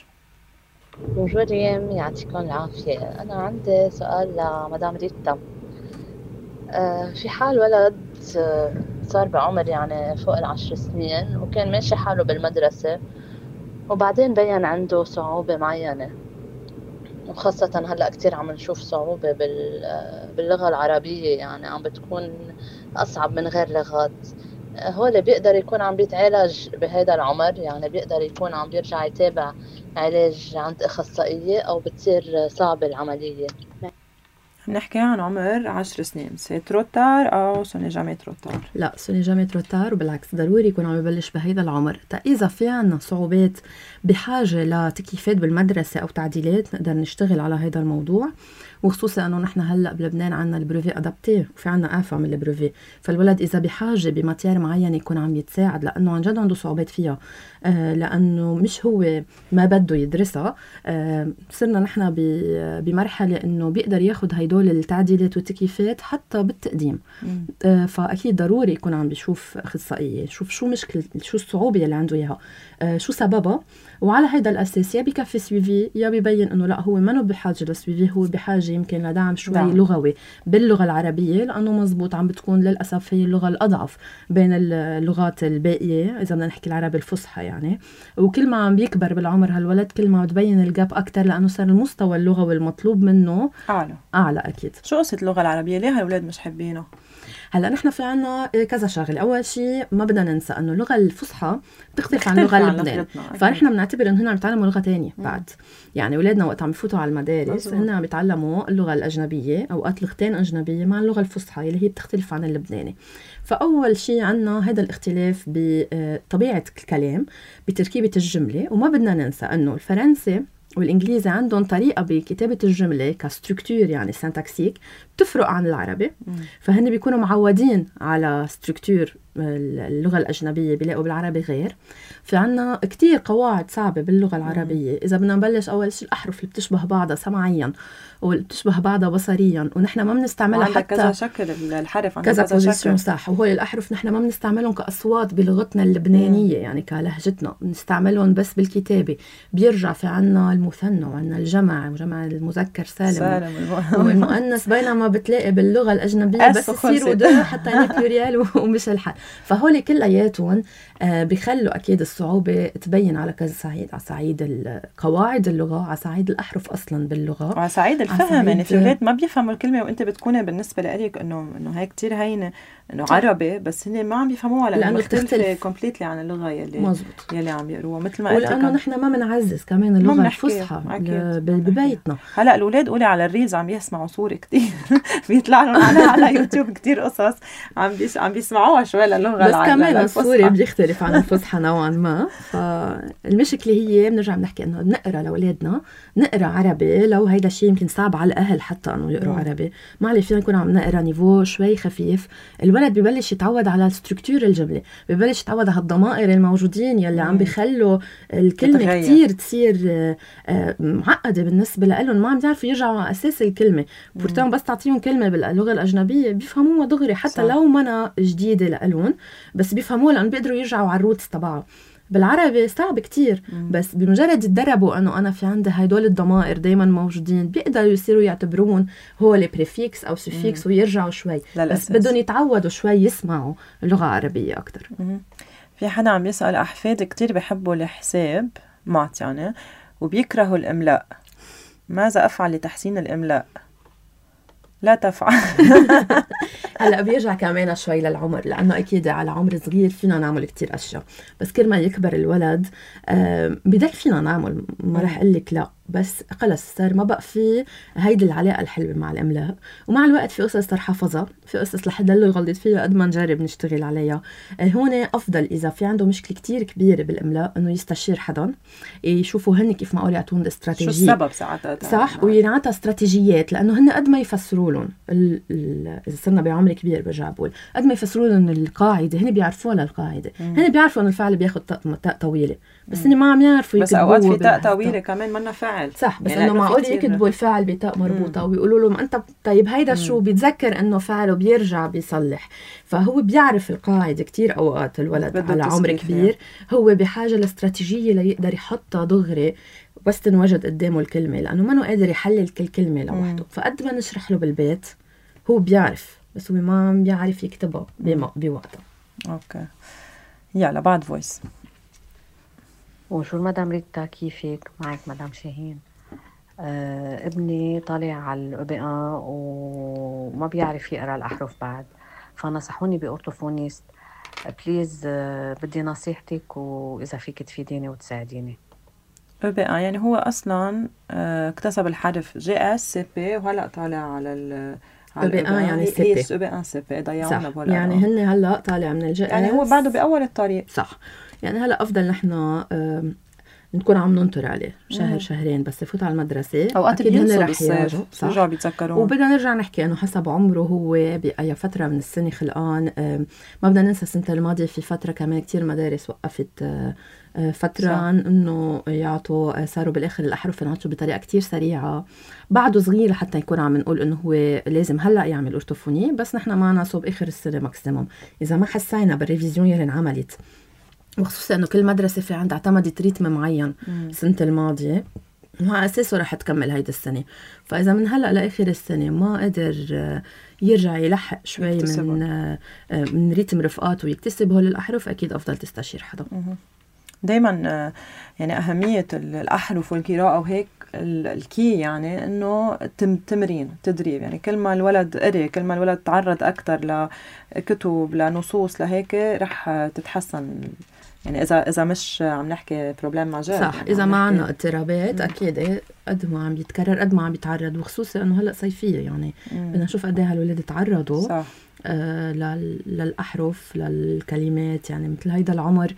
بونجور ريم، يعطيكم العافية. أنا عندي سؤال لمدام ريتا. أه في حال ولد صار بعمر يعني فوق العشر سنين وكان ماشي حاله بالمدرسة وبعدين بيّن عنده صعوبة معينة، وخاصة هلأ كتير عم نشوف صعوبة باللغة العربية، يعني عم بتكون أصعب من غير لغات. هو بيقدر يكون عم بيتعالج بهذا العمر، يعني بيقدر يكون عم بيرجع يتابع علاج عند أخصائية أو بتصير صعبة العملية؟ نحكي عن عمر عشر سنين، سي تروتار أو سوني جامي تروتار؟ لا سوني جامي تروتار، وبالعكس ضروري يكون عم يبلش بهيدا العمر. تا إذا في عنا صعوبات بحاجة لتكييفات بالمدرسة أو تعديلات نقدر نشتغل على هيدا الموضوع، وخصوصا أنه نحن هلأ بلبنان عنا البروفي أدابتي وفي عنا آفة من البروفي، فالولد إذا بحاجة بماتير معين يكون عم يتساعد لأنه عن جد عنده صعوبات فيها، آه لأنه مش هو ما بده يدرسها. آه صرنا نحن بمرحلة أنه بيقدر ياخد هيدول التعديلات والتكييفات حتى بالتقديم. آه فأكيد ضروري يكون عم بيشوف أخصائية، يشوف شو مشكلة، شو الصعوبة اللي عنده إياها، آه شو سببها، وعلى هيدا الأساس يا بكفي سويفي يا بيبين أنه لا هو منه بحاجة لسويفي، هو بحاجة يمكن لدعم شوي دعم. لغوي باللغة العربية، لأنه مزبوط عم بتكون للأسف هي اللغة الأضعف بين اللغات الباقية إذا بدنا نحكي العربي الفصحى يعني. وكل ما عم بيكبر بالعمر هالولد كل ما بتبين الجاب أكتر، لأنه صار المستوى اللغوي المطلوب منه أعلى أعلى أكيد. شو قصة اللغة العربية؟ ليه هالولاد مش حابينه؟ هلا نحن في عنا كذا شغله. اول شيء ما بدنا ننسى انه اللغه الفصحى بتختلف عن اللغه اللبنانيه، فنحن بنعتبر انه هن عم يتعلموا لغه تانية بعد. يعني اولادنا وقت عم يفوتوا على المدارس هن عم يتعلموا اللغه الاجنبيه، اوقات لغتين اجنبيه مع اللغه الفصحى اللي هي بتختلف عن اللبناني. فاول شيء عنا هذا الاختلاف بطبيعه الكلام، بتركيبه الجمله. وما بدنا ننسى انه الفرنسي والإنجليزي عندهم طريقة بكتابة الجملة كستركتور يعني سنتاكسيك بتفرق عن العربي. مم. فهن بيكونوا معودين على ستركتور اللغة الأجنبية بيلاقوا بالعربي غير. في عنا كتير قواعد صعبة باللغة العربية. مم. إذا بدنا نبلش أول شيء الأحرف اللي بتشبه بعضها سمعيا وبتشبه بعضها بصريا، ونحن ما بنستعملها حتى كذا شكل الحرف كذا, كذا شكل صح. وهول الأحرف نحن ما بنستعملهم كأصوات بلغتنا اللبنانية. مم. يعني كلهجتنا بنستعملهم بس بالكتابة. بيرجع في عنا المثنى وعنا الجمع وجمع المذكر سالم, سالم والمؤنث، بينما بتلاقي باللغة الأجنبية بس يصيروا ده حتى يعني بلوريال ومش الحال. فهول كلياتهم آه بيخلوا أكيد الصعوبة تبين على كذا صعيد، على صعيد قواعد اللغة، على صعيد الأحرف أصلا باللغة، وعلى صعيد الفهم. يعني في ولاد ما بيفهموا الكلمة وأنت بتكوني بالنسبة لك إنه إنه هي كتير هينة إنه عربي، بس هن ما عم بيفهموها لأنه مختلفة كومبليتلي عن اللغة يلي مزبوط. يلي عم يقروها. مثل ما قلت ولأنه نحن ما بنعزز كمان اللغة الفصحى ببيتنا. هلا الأولاد قولي على الريلز عم يسمعوا صورة كتير بيطلع لهم على على يوتيوب كتير قصص عم بيس عم بيسمعوها شوي للغة بس كمان الصورة بيختلف عن الفصحى نوعا ما. فالمشكلة هي بنرجع بنحكي إنه نقرأ لأولادنا نقرأ عربي، لو هيدا الشيء يمكن صعب على الأهل حتى إنه يقرأوا عربي، ما عليه فينا نكون عم نقرأ نيفو شوي خفيف. الولد ببلش يتعود على الستركتور الجملة، ببلش يتعود على الضمائر الموجودين يلي مم. عم بيخلوا الكلمة تتغير. كتير تصير معقدة بالنسبة لهم، ما عم يعرفوا يرجعوا على أساس الكلمة. بورتان بس تعطيهم كلمة باللغة الأجنبية بيفهموها دغري حتى صح. لو منا جديدة لألون بس بيفهموها لأن بيقدروا يرجعوا على الروتس تبعها. بالعربي صعب كتير. مم. بس بمجرد يتدربوا أنه أنا في عندي هيدول الضمائر دايما موجودين، بيقدروا يصيروا يعتبرون هو البريفيكس أو سوفيكس ويرجعوا شوي للأساس. بس بدهم يتعودوا شوي يسمعوا اللغة العربية أكتر. مم. في حدا عم يسأل أحفاد كتير بيحبوا الحساب مات يعني وبيكرهوا الإملاء، ماذا أفعل لتحسين الإملاء؟ لا تفعل. هلا بيرجع كمان شوي للعمر، لانه اكيد على عمر صغير فينا نعمل كتير اشياء، بس كل ما يكبر الولد بضل فينا نعمل، ما رح اقول لك لا، بس خلص صار ما بقى في هيدي العلاقه الحلوه مع الاملاء. ومع الوقت في قصص صار حفظها، في قصص رح يضلوا يغلط فيها قد ما نجرب نشتغل عليها. هون افضل اذا في عنده مشكله كتير كبيره بالاملاء انه يستشير حدا يشوفوا هن كيف معقول يعطون استراتيجيه، شو السبب ساعتها صح، وينعطى استراتيجيات، لانه هن قد ما يفسروا لهم ال... ال... اذا صرنا بعمر كبير برجع بقول قد ما يفسروا لهم القاعده هن بيعرفوها للقاعده، هن بيعرفوا انه الفعل بياخذ تاء طويله، بس هن ما عم يعرفوا يكتبوا. بس اوقات في تاء طويله كمان منا فعل، صح، بس يعني انه معقول يكتبوا الفعل بتاء مربوطه ويقولوا لهم انت طيب هيدا مم. شو، بيتذكر انه فعله بيرجع بيصلح. فهو بيعرف القاعده كتير اوقات الولد على عمر كبير هو بحاجه لاستراتيجيه ليقدر يحطها دغري بس تنوجد قدامه الكلمه، لانه ما انه قادر يحلل كل كلمه لوحده. فقد ما نشرح له بالبيت هو بيعرف، بس هو ما بيعرف يكتبها بوقتها. اوكي، يلا بعد فويس. وشو المدام ريتا، كيفك؟ معك مدام شاهين. آه ابني طالع على الأبقى وما بيعرف يقرأ الأحرف بعد، فنصحوني بأورتوفونيست. بليز آه بدي نصيحتك وإذا فيك تفيديني وتساعديني. او بي ان يعني هو اصلا اه اكتسب الحرف جي اس سي بي وهلا طالع على ال او بي ان يعني سي بي. هي او بي ان سي بي ضيعونا بهالارقام. يعني هن هلا طالع من الجي اس يعني هو بعده باول الطريق. صح. يعني هلا افضل نحن نكون عم ننطر عليه شهر مم. شهرين بس يفوت على المدرسة اوقات اكيد هن رح بينسوا يراجعوا صح بيتذكرون. وبدنا نرجع نحكي انه حسب عمره هو باي فترة من السنة خلقان. ما بدنا ننسى السنة الماضية في فترة كمان كتير مدارس وقفت فترة انه يعطوا صاروا بالاخر الاحرف ينعطوا بطريقة كتير سريعة. بعده صغير لحتى يكون عم نقول انه هو لازم هلا يعمل اورتوفوني بس نحن معنا صوب اخر السنة ماكسيموم اذا ما حسينا بالريفيزيون يلي انعملت وخصوصا انه كل مدرسة في عندها اعتمدت ريتم معين السنة الماضية وعلى اساسه رح تكمل هيدا السنة. فاذا من هلا لاخر السنة ما قدر يرجع يلحق شوي من من ريتم رفقاته ويكتسب هول الاحرف اكيد افضل تستشير حدا. دايما يعني اهمية الاحرف والقراءة وهيك الكي يعني انه تمرين تدريب. يعني كل ما الولد قري كل ما الولد تعرض اكثر لكتب لنصوص لهيك رح تتحسن. يعني اذا اذا مش عم نحكي بروبلم ماجور صح يعني اذا ما عنا اضطرابات اكيد قد ما عم يتكرر قد ما عم يتعرض وخصوصا انه هلا صيفيه يعني بدنا نشوف قد ايه هالولاد تعرضوا صح. آه للاحرف للكلمات. يعني مثل هيدا العمر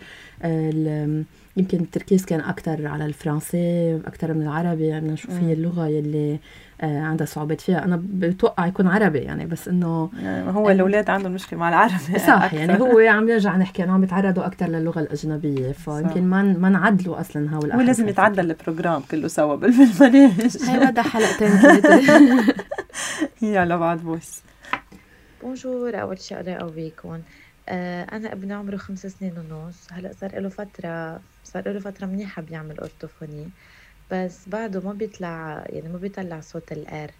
آه يمكن التركيز كان اكثر على الفرنسي اكثر من العربي. بدنا نشوف هي اللغه يلي آه عندها صعوبات فيها. أنا بتوقع يكون عربي يعني بس إنه يعني هو الأولاد عندهم مشكلة مع العربي صح أكثر. يعني هو عم يرجع نحكي أنه عم يتعرضوا أكثر للغة الأجنبية فيمكن ما ما نعدلوا أصلاً هاو الأحرف. ولازم يتعدل البروجرام كله سوا بالمناهج. هي بدها حلقتين ثلاثة. يلا بعد فويس. بونجور. أول شيء الله يقويكم. آه أنا ابن عمره خمس سنين ونص. هلأ صار له فترة صار له فترة منيحة بيعمل أورتوفوني بس بعده ما بيطلع يعني ما بيطلع صوت الآر.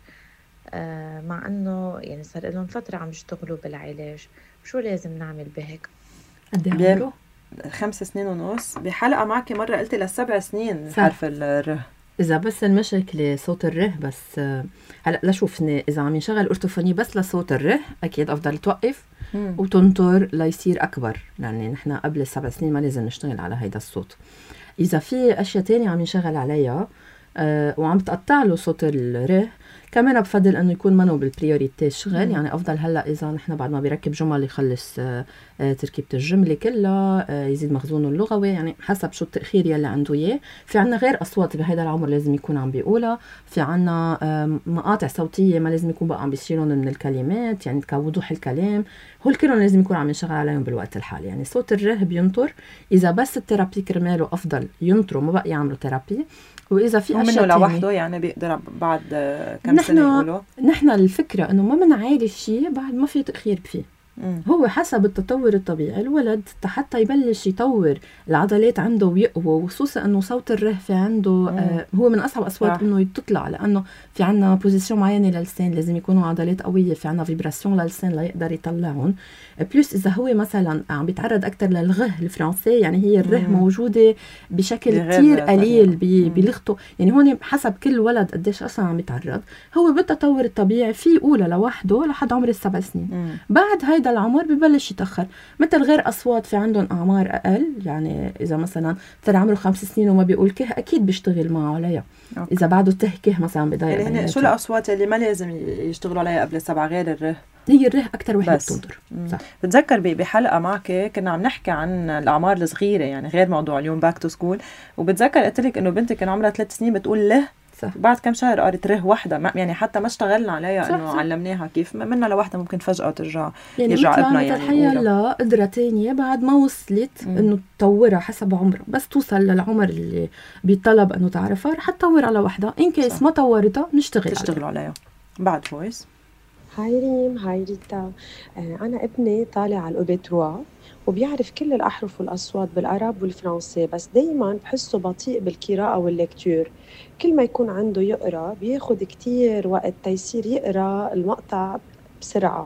آه مع أنه يعني صار لهم فترة عم يشتغلوا بالعلاج. شو لازم نعمل بهيك؟ قد ايه عمره؟ خمس سنين ونص. بحلقة معك مرة قلتي لسبع سنين حرف الره. إذا بس المشكلة صوت الره بس هلأ لشوفني إذا عم ينشغل أورتوفوني بس لصوت الره أكيد أفضل توقف مم. وتنطر ليصير أكبر لأن يعني نحن قبل السبع سنين ما لازم نشتغل على هيدا الصوت. إذا في أشياء تانية عم ينشغل عليها أه وعم تقطع له صوت الره كمان بفضل انه يكون منو بالبريوريتي الشغل. يعني افضل هلا اذا نحن بعد ما بيركب جمل يخلص آه تركيبه الجمله كلها آه يزيد مخزونه اللغوي يعني حسب شو التاخير يلي عنده اياه. في عنا غير اصوات بهذا العمر لازم يكون عم بيقولها. في عنا آه مقاطع صوتيه ما لازم يكون بقى عم بيشيلون من الكلمات يعني كوضوح الكلام. هول كلهم لازم يكون عم ينشغل عليهم بالوقت الحالي. يعني صوت الره بينطر اذا بس الثيرابي كرماله افضل ينطروا ما بقى يعملوا ثيرابي. واذا في اشياء منه لوحده يعني بيقدر بعد كم سنه يقولوا نحن الفكره انه ما بنعالج شيء بعد ما في تاخير فيه. مم. هو حسب التطور الطبيعي الولد حتى يبلش يطور العضلات عنده ويقوى وخصوصا انه صوت الره في عنده آه هو من اصعب اصوات انه تطلع لانه في عنا بوزيشن معينه للسان لازم يكونوا عضلات قويه. في عنا فيبراسيون للسان ليقدر يطلعهم. بلس اذا هو مثلا عم بيتعرض اكثر للغه الفرنسي يعني هي الره مم. موجوده بشكل كتير قليل بلغته. يعني هون حسب كل ولد قديش اصلا عم يتعرض. هو بالتطور الطبيعي في اولى لوحده لحد عمر السبع سنين. مم. بعد هيدا العمر ببلش يتأخر. مثل غير أصوات في عندهم أعمار أقل. يعني إذا مثلا صار عمره خمس سنين وما بيقول كه أكيد بيشتغل معه عليها. أوكي. إذا بعده تهكه مثلا بضايق. يعني شو الأصوات اللي ما لازم يشتغلوا عليها قبل السبعة غير الره؟ هي الره أكتر وحدة بتنطر. صح. بتذكر بحلقة معك كنا عم نحكي عن الأعمار الصغيرة يعني غير موضوع اليوم باك تو سكول. وبتذكر قلت لك إنه بنتي كان عمرها ثلاث سنين بتقول له صح. بعد كم شهر قريت ره واحدة يعني حتى ما اشتغلنا عليها انه علمناها كيف منها لوحدة ممكن فجأة ترجع يعني يرجع ابنها يعني تحية لا قدرة تانية بعد ما وصلت مم. انه تطورها حسب عمرها. بس توصل للعمر اللي بيطلب انه تعرفها رح تطورها لوحدها. ان كيس ما طورتها نشتغل تشتغل عليها. عليها بعد فويس. هاي ريم هاي ريتا. انا ابني طالع على الأو بي ثلاثة وبيعرف كل الأحرف والأصوات بالعرب والفرنسي بس دايما بحسه بطيء بالقراءة والليكتور. كل ما يكون عنده يقرأ بياخد كتير وقت تيصير يقرأ المقطع بسرعة.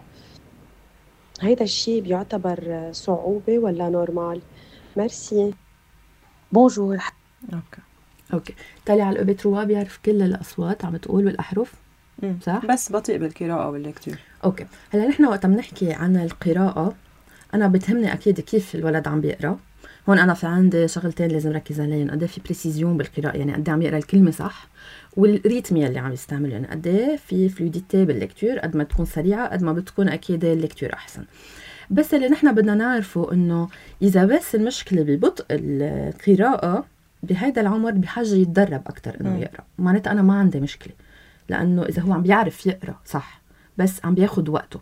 هيدا الشيء بيعتبر صعوبة ولا نورمال؟ ميرسي. بونجور. اوكي اوكي طالع على الأو بي ثلاثة بيعرف كل الأصوات عم تقول والأحرف صح؟ بس بطيء بالقراءة والليكتور. اوكي هلا نحن وقت بنحكي عن القراءة أنا بتهمني أكيد كيف الولد عم بيقرأ. هون انا في عندي شغلتين لازم ركز عليهم، قد في بريسيزيون بالقراءه، يعني قد عم يقرا الكلمه صح، والريتميه اللي عم يستعمل، يعني قد في فلويديتي بالليكتور، قد ما تكون سريعه قد ما بتكون اكيد الليكتور احسن. بس اللي نحن بدنا نعرفه انه اذا بس المشكله ببطء القراءه بهذا العمر بحاجه يتدرب اكثر انه يقرا، معناتها انا ما عندي مشكله، لانه اذا هو عم بيعرف يقرا صح بس عم بياخد وقته.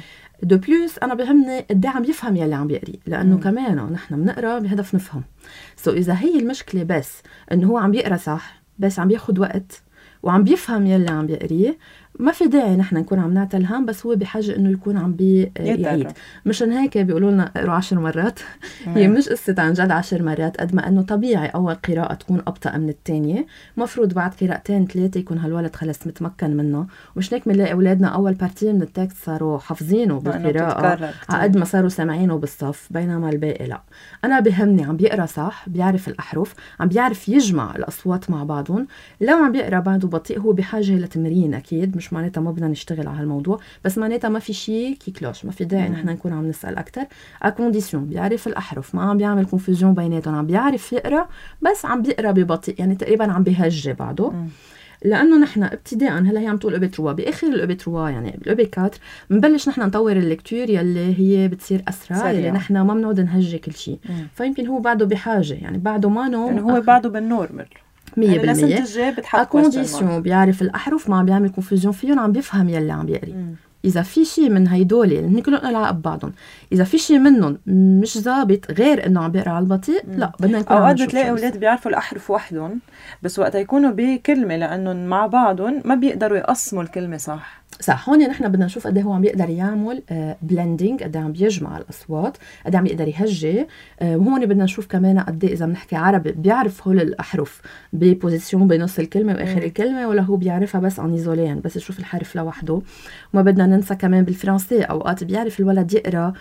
دو بلوس انا بهمني قد عم يفهم يلي عم بيقري، لانه مم. كمان نحن بنقرا بهدف نفهم. سو so اذا هي المشكله بس انه هو عم بيقرا صح بس عم بياخد وقت وعم بيفهم يلي عم بيقريه، ما في داعي نحن نكون عم نعطي الهام، بس هو بحاجه انه يكون عم بيعيد. مشان هيك بيقولوا لنا اقروا عشر مرات. هي مش قصه عن جد عشر مرات، قد ما انه طبيعي اول قراءه تكون ابطا من الثانيه، مفروض بعد قراءتين ثلاثه يكون هالولد خلص متمكن منه. مش هيك بنلاقي اولادنا اول بارتي من التكست صاروا حافظينه بالقراءه قد ما صاروا سامعينه بالصف، بينما الباقي لا. انا بهمني عم بيقرا صح، بيعرف الاحرف، عم بيعرف يجمع الاصوات مع بعضهم. لو عم بيقرا بعده بطيء هو بحاجه لتمرين اكيد، مش معناتها ما بدنا نشتغل على هالموضوع، بس معناتها ما في شيء كي كلوش، ما في داعي نحن نكون عم نسأل أكتر. أكونديسيون بيعرف الأحرف، ما عم بيعمل كونفوزيون بيناتهم، عم بيعرف يقرأ بس عم بيقرأ ببطيء، يعني تقريبا عم بيهجي بعده. مم. لأنه نحن ابتداءً هلا هي عم تقول أوبي تروا، بآخر الأوبي تروا يعني بالأوبي كاتر بنبلش نحن نطور الليكتور يلي هي بتصير أسرع، يلي نحن ما بنقعد نهجي كل شيء. فيمكن هو بعده بحاجة، يعني بعده ما نو يعني هو بعده بالنورمال مية بالمية. أكونديسيون بيعرف الأحرف، ما عم بيعمل كونفوزيون فيهم، عم بيفهم يلي عم بيقري. مم. إذا في شيء من هيدولي اللي كلهم نلعب بعضهم، إذا في شيء منهم مش ضابط غير إنه عم بيقرأ على البطيء، لا بدنا نكون عم نشوف. أوقات بتلاقي أولاد بيعرفوا الأحرف وحدهم، بس وقت يكونوا بكلمة لأنهم مع بعضهم ما بيقدروا يقسموا الكلمة صح. صح، هون نحن بدنا نشوف قد هو عم بيقدر يعمل بلندنج، قد عم بيجمع الأصوات، قد عم يقدر يهجي. وهون بدنا نشوف كمان قد إذا بنحكي عربي بيعرف هول الأحرف ببوزيسيون بنص الكلمة وآخر الكلمة، ولا هو بيعرفها بس عن إيزولين، بس يشوف الحرف لوحده. وما بدنا ننسى كمان بالفرنسي أوقات بيعرف الولد يقرأ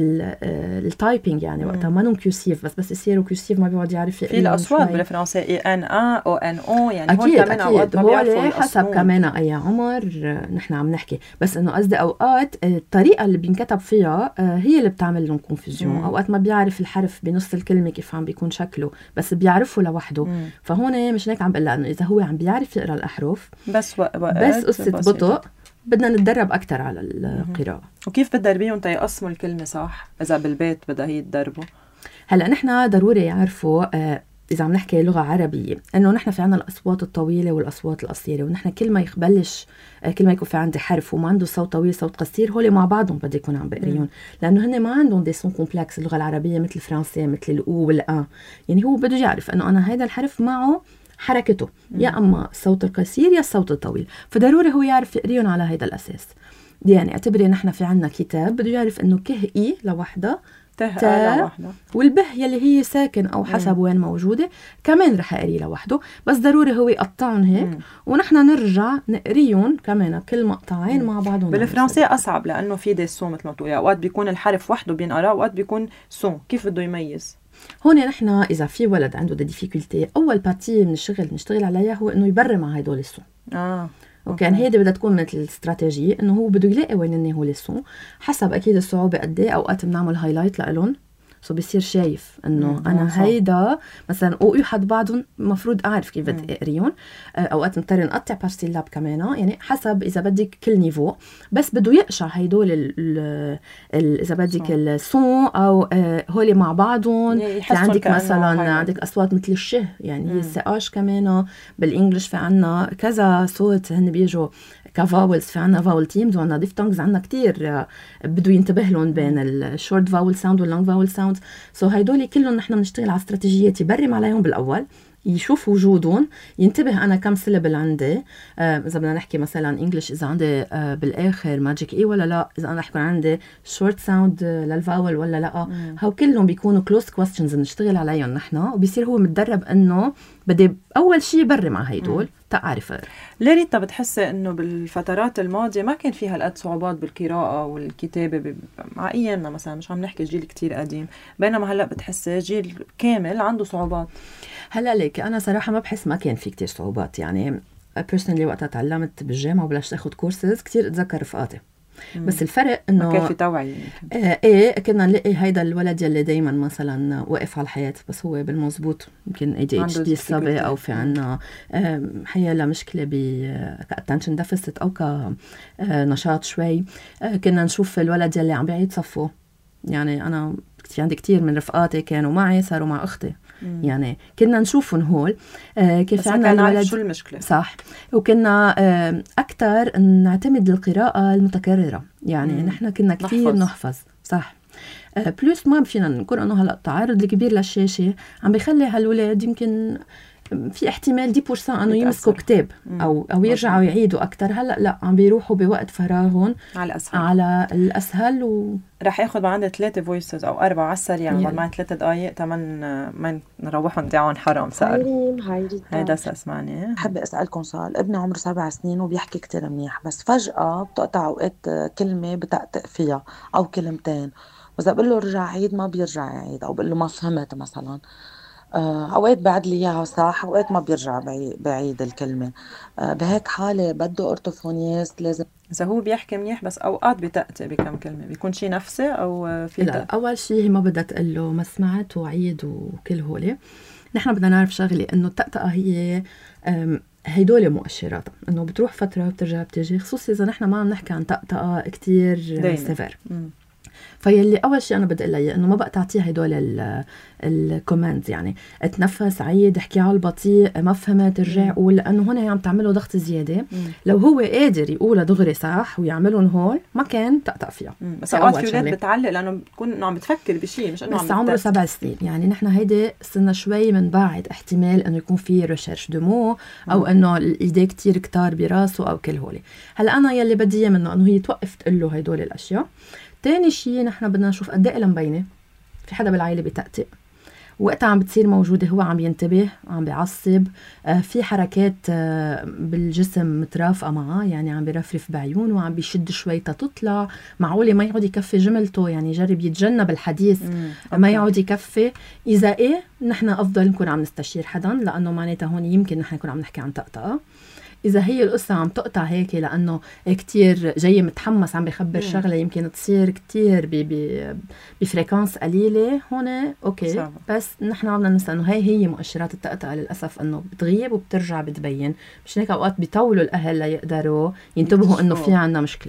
التايبينج، يعني وقتها ما نون كيوسيف، بس بس يصيروا كيوسيف ما بيقعد يعرف في الأصوات بالفرنسي إي إن آ أو إن أو، يعني أكيد هون كمان أوقات ما بيعرفوا حسب كمان أي عمر نحن عم نحكي. بس إنه قصدي أوقات الطريقة اللي بينكتب فيها هي اللي بتعمل لهم كونفوزيون. أوقات ما بيعرف الحرف بنص الكلمة كيف عم بيكون شكله، بس بيعرفه لوحده. مم. فهون مش هيك عم بقول إنه إذا هو عم بيعرف يقرأ الأحرف بس وقت بس قصة بطء بدنا نتدرب أكتر على القراءة. وكيف بتدربيهم تيقسموا الكلمة صح إذا بالبيت بدها هي تدربوا؟ هلأ نحن ضروري يعرفوا آه إذا عم نحكي لغة عربية إنه نحن في عنا الأصوات الطويلة والأصوات القصيرة، ونحن كل ما يخبلش آه كل ما يكون في عندي حرف وما عنده صوت طويل صوت قصير، هولي مع بعضهم بدي يكون عم بقريهم، لأنه هن ما عندهم دي سون كومبلكس. اللغة العربية مثل الفرنسية مثل الأو والآ، يعني هو بده يعرف إنه أنا هيدا الحرف معه حركته، مم. يا أما الصوت القصير يا الصوت الطويل، فضروري هو يعرف يقريهم على هيدا الأساس. يعني اعتبري نحن في عنا كتاب بده يعرف إنه كه إي لوحدة، تا والبه يلي هي ساكن أو حسب مم. وين موجودة كمان رح أقري لوحده، بس ضروري هو يقطعهم هيك مم. ونحن نرجع نقريهم كمان كل مقطعين مم. مع بعضهم. بالفرنسية أصعب لأنه في دي سون مثل ما تقولي، أوقات بيكون الحرف وحده بينقرأ، أوقات بيكون سون، كيف بده يميز؟ هون نحن إذا في ولد عنده ديفيكولتي، أول بارتي من الشغل نشتغل عليها هو إنه يبرم مع هيدول السون. آه. وكان هيدي بدها تكون مثل استراتيجية إنه هو بده يلاقي وين إنه هو السون، حسب أكيد الصعوبة قد إيه. أوقات بنعمل هايلايت لإلهم سو بيصير شايف إنه أنا صح. هيدا مثلا أو يحد بعضهم مفروض أعرف كيف بدي أقريهم. أوقات مضطر نقطع بارسيلاب كمان، يعني حسب إذا بدك كل نيفو، بس بده يقشع هيدول ال ال إذا بدك السون أو هولي مع بعضهم. في عندك مثلا عندك أصوات مثل الشه، يعني هي الساش كمان بالإنجليش في عنا كذا صوت هن بيجوا كفاولز، في عنا فاول تيمز وعنا ديفتونجز، عنا كتير بده ينتبه لهم بين الشورت فاول ساوند واللونج فاول ساوند. سو هيدول كلهم نحن بنشتغل على استراتيجيات يبرم عليهم بالأول، يشوف وجودهم، ينتبه أنا كم سيلابل عندي. آه إذا بدنا نحكي مثلا إنجليش إذا عندي آه بالآخر ماجيك إيه ولا لا، إذا أنا أحكي عندي شورت ساوند للفاول ولا لا. هاو كلهم بيكونوا كلوز كويستشنز بنشتغل عليهم نحن، وبيصير هو متدرب إنه بدي أول شيء برم على هيدول تعرف. ليريتا بتحسي إنه بالفترات الماضية ما كان فيها هالقد صعوبات بالقراءة والكتابة مع أيامنا مثلا، مش عم نحكي جيل كتير قديم، بينما هلأ بتحسي جيل كامل عنده صعوبات؟ هلا ليك أنا صراحة ما بحس ما كان في كتير صعوبات. يعني personally وقتها تعلمت بالجامعة وبلشت أخذ كورسز كتير أتذكر رفقاتي بس الفرق انه ما كان في توعية. آه ايه كنا نلاقي هيدا الولد يلي دايما مثلا واقف على الحياة بس هو بالمزبوط يمكن اي دي اتش دي الصبي او في عنا آه حيالة مشكلة ب كاتنشن ديفيسيت او كنشاط شوي. آه كنا نشوف الولد يلي عم بيعيد صفه، يعني انا في عندي كتير من رفقاتي كانوا معي صاروا مع اختي. مم. يعني كنا نشوفهم هول آه كيف عنا الولد شو المشكلة صح. وكنا آه أكتر نعتمد القراءة المتكررة، يعني مم. نحن كنا كتير نحفظ, نحفظ. صح. آه بلوس ما فينا نقول انه هلا التعرض الكبير للشاشة عم بيخلي هالولاد يمكن في احتمال دي بورسان انه يمسكوا كتاب او او يرجعوا يعيدوا اكثر. هلا لا عم بيروحوا بوقت فراغهم على الاسهل على الاسهل و رح ياخذ بعد ثلاثه فويسز او اربعه على السريع يعني مع ثلاث دقائق تمن ما نروحهم دعون حرام سأل. هيدا اسمعني بحب اسالكم سؤال. ابني عمره سبع سنين وبيحكي كتير منيح، بس فجاه بتقطع اوقات كلمه بتقطع فيها او كلمتين، واذا بقول له رجع عيد ما بيرجع يعيد، او بقول له ما فهمت مثلا. اوقات بعد لي اياها صح، اوقات ما بيرجع بعيد الكلمه. بهيك حاله بده أورتوفونيست لازم. اذا هو بيحكي منيح بس اوقات بتقطع بكم كلمه، بيكون شيء نفسي او في لا دق. اول شيء ما بدها تقول له ما سمعت وعيد وكل هولي. نحن بدنا نعرف شغله انه التقطقه هي هيدول مؤشرات انه بتروح فتره وبترجع بتيجي، خصوصي اذا نحن ما عم نحكي عن تقطقه كتير سيفير. فيلي اول شيء انا بدي اقول لها انه ما بقى تعطيه هدول الكوماندز، يعني اتنفس عيد احكي على البطيء ما فهمت ترجع قول، لانه هنا عم تعمله ضغط زياده. مم. لو هو قادر يقولها دغري صح ويعملهم هول ما كان تقطع فيها. مم. بس اوقات في اولاد بتعلق لانه بتكون انه عم بتفكر بشيء مش انه عم بس عمره سبع سنين، يعني نحن هيدي صرنا شوي من بعد احتمال انه يكون في ريشيرش دمو او انه الايديه كتير كتار براسه او كل هولي. هلا انا يلي بدي اياه منه انه هي توقف تقول له هدول الاشياء. تاني شيء نحن بدنا نشوف قد ايه مبينه في حدا بالعائله بتقطق وقتها عم بتصير موجوده، هو عم ينتبه عم بيعصب، آه في حركات آه بالجسم مترافقه معه، يعني عم بيرفرف بعيونه وعم بيشد شوي تطلع، معقوله ما يقعد يكفي جملته، يعني يجرب يتجنب الحديث ما يقعد يكفي. اذا ايه نحن افضل نكون عم نستشير حدا، لانه معناتها هون يمكن نحن نكون عم نحكي عن طقطقه. إذا هي القصة عم تقطع هيك لأنه كتير جاي متحمس عم بيخبر مم. شغلة يمكن تصير كتير بفريكانس قليلة، هون أوكي صعب. بس نحن عم ننسى أنه هاي هي مؤشرات التقطع للأسف، أنه بتغيب وبترجع بتبين. مش هيك أوقات بيطولوا الأهل ليقدروا ينتبهوا أنه في عنا مشكلة.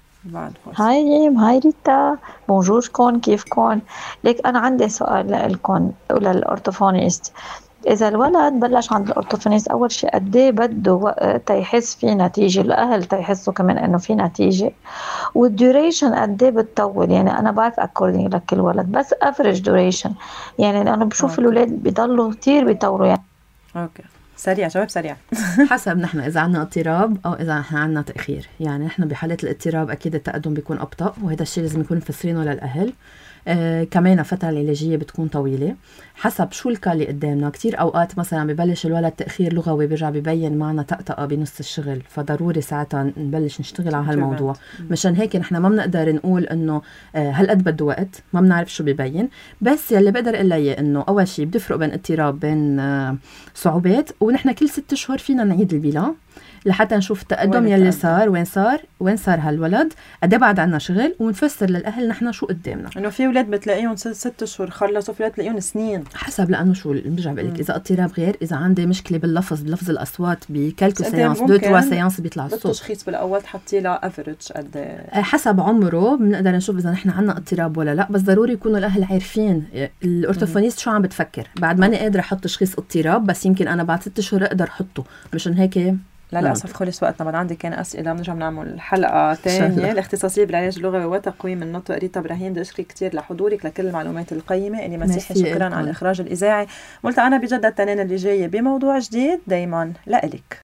هاي ريم، هاي ريتا، بونجوركم، كيفكم؟ ليك أنا عندي سؤال لكم وللأورتوفونيست. إذا الولد بلش عند الأورتوفونيست أول شيء قد إيه بده وقت يحس في نتيجة، الأهل تيحسوا كمان إنه في نتيجة، والديوريشن قد إيه بتطول. يعني أنا بعرف أكوردينج لكل ولد بس أفريج ديوريشن، يعني أنا بشوف الولاد بيضلوا كتير بيطوروا. يعني أوكي سريع شباب سريع. حسب نحن إذا عنا اضطراب أو إذا نحن عنا تأخير. يعني نحن بحالة الاضطراب أكيد التقدم بيكون أبطأ، وهذا الشيء لازم يكون مفسرينه للأهل. آه كمان فترة العلاجية بتكون طويلة حسب شو الكا اللي قدامنا. كتير أوقات مثلا ببلش الولد تأخير لغوي بيرجع ببين معنا تقطقة بنص الشغل، فضروري ساعتها نبلش نشتغل على هالموضوع. مشان هيك نحن ما بنقدر نقول إنه آه هالقد بده وقت، ما بنعرف شو ببين. بس يلي بقدر إلا إياه إنه أول شيء بتفرق بين اضطراب بين آه صعوبات، ونحن كل ست شهور فينا نعيد البلا لحتى نشوف التقدم يلي صار، وين صار وين صار هالولد، قد ايه بعد عنا شغل، ونفسر للاهل نحن شو قدامنا. انه في اولاد بتلاقيهم ست شهور خلصوا، في اولاد بتلاقيهم سنين، حسب لانه شو برجع بقول لك اذا اضطراب غير، اذا عندي مشكله باللفظ بلفظ الاصوات بكالكو سيانس دو تروا سيانس بيطلع الصوت. التشخيص بالاول تحطي له افريج قد حسب عمره بنقدر نشوف اذا نحن عنا اضطراب ولا لا. بس ضروري يكونوا الاهل عارفين الاورتوفونيست شو عم بتفكر. بعد ماني قادره احط تشخيص اضطراب، بس يمكن انا بعد ست شهور اقدر احطه. مشان هيك للأسف خلص وقتنا. بعد عندي كان أسئلة بنرجع بنعمل حلقة تانية. الاختصاصية بالعلاج اللغوي وتقويم النطق ريتا إبراهيم، بدي أشكرك كتير لحضورك لكل المعلومات القيمة. إني مسيحي شكرا على الإخراج الإذاعي. قلت أنا بجد التنين اللي جاية بموضوع جديد دايما لإلك.